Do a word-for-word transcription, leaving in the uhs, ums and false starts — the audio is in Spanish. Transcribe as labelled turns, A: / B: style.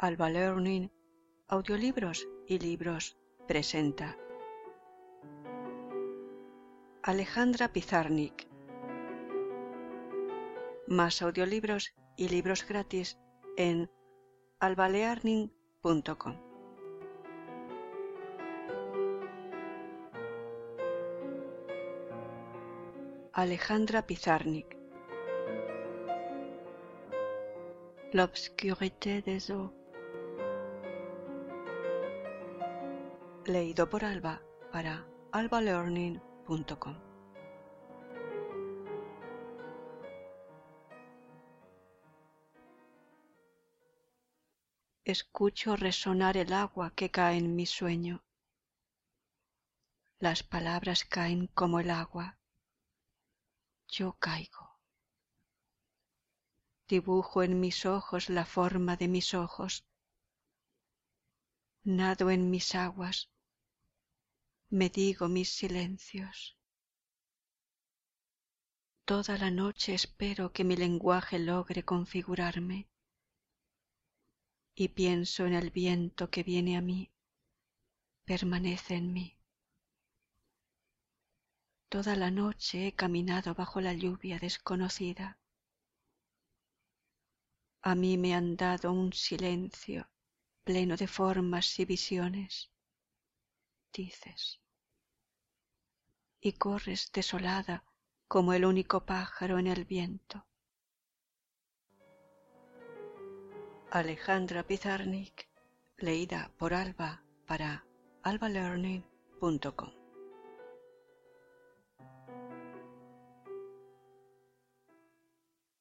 A: Alba Learning, audiolibros y libros presenta Alejandra Pizarnik. Más audiolibros y libros gratis en alba learning punto com. Alejandra Pizarnik. L'obscurité des eaux. Leído por Alba para alba learning punto com. Escucho resonar el agua que cae en mi sueño. Las palabras caen como el agua. Yo caigo. Dibujo en mis ojos la forma de mis ojos. Nado en mis aguas. Me digo mis silencios. Toda la noche espero que mi lenguaje logre configurarme. Y pienso en el viento que viene a mí, permanece en mí. Toda la noche he caminado bajo la lluvia desconocida. A mí me han dado un silencio pleno de formas y visiones, dices, y corres desolada como el único pájaro en el viento. Alejandra Pizarnik, leída por Alba para alba learning punto com.